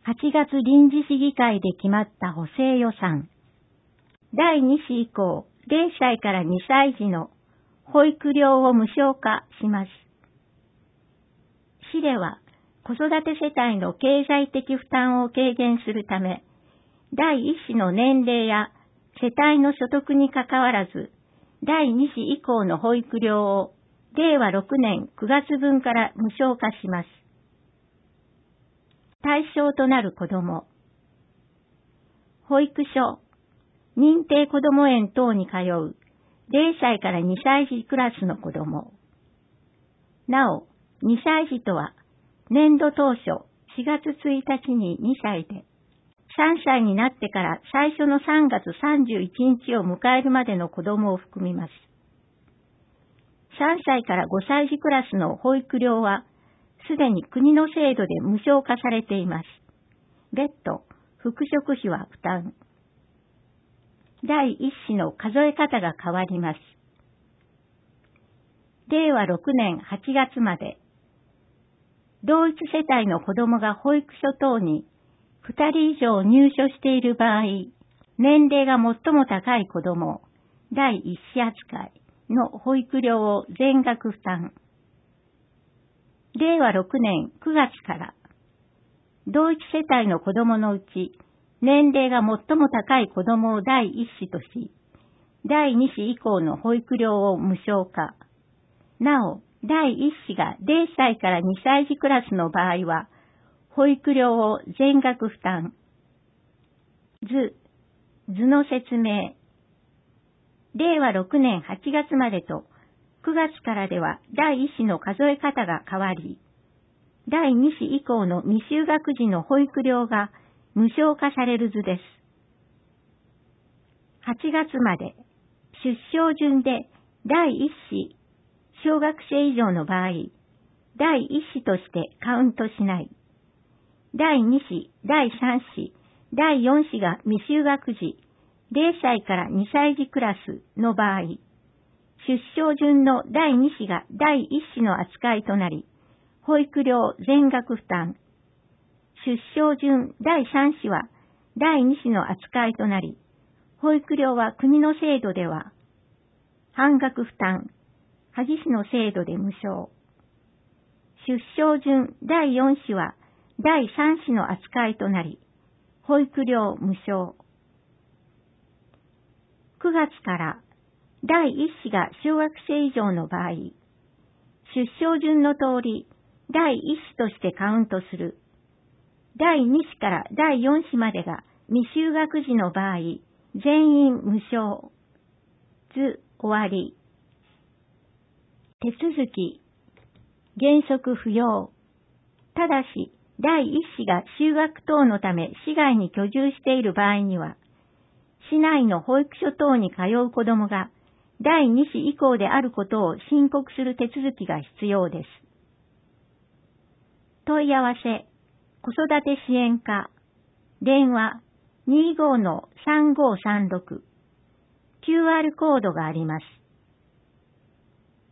8月臨時市議会で決まった補正予算。第2子以降、0歳から2歳児の保育料を無償化します。市では、子育て世帯の経済的負担を軽減するため、第1子の年齢や世帯の所得にかかわらず、第2子以降の保育料を令和6年9月分から無償化します。対象となる子ども。保育所、認定こども園等に通う0歳から2歳児クラスの子ども。なお、2歳児とは、年度当初4月1日に2歳で、3歳になってから最初の3月31日を迎えるまでの子どもを含みます。3歳から5歳児クラスの保育料は、すでに国の制度で無償化されています。別途、復職費は負担。第1子の数え方が変わります。令和6年8月まで、同一世帯の子どもが保育所等に2人以上入所している場合、年齢が最も高い子ども、第1子扱いの保育料を全額負担。令和6年9月から、同一世帯の子どものうち、年齢が最も高い子どもを第1子とし、第2子以降の保育料を無償化。なお、第1子が0歳から2歳児クラスの場合は、保育料を全額負担。図の説明。令和6年8月までと9月からでは第1子の数え方が変わり、第2子以降の未就学児の保育料が無償化される図です。8月まで出生順で第1子、小学生以上の場合、第1子としてカウントしない。第2子、第3子、第4子が未就学児、0歳から2歳児クラスの場合、出生順の第2子が第1子の扱いとなり、保育料全額負担。出生順第3子は第2子の扱いとなり、保育料は国の制度では半額負担、萩市の制度で無償。出生順第4子は第3子の扱いとなり、保育料無償。9月から第1子が小学生以上の場合、出生順の通り第1子としてカウントする。第2子から第4子までが未就学児の場合、全員無償。図終わり。手続き。原則不要。ただし、第1子が就学等のため市外に居住している場合には、市内の保育所等に通う子どもが第2子以降であることを申告する手続きが必要です。問い合わせ、子育て支援課、電話 25-3536、QR コードがあります。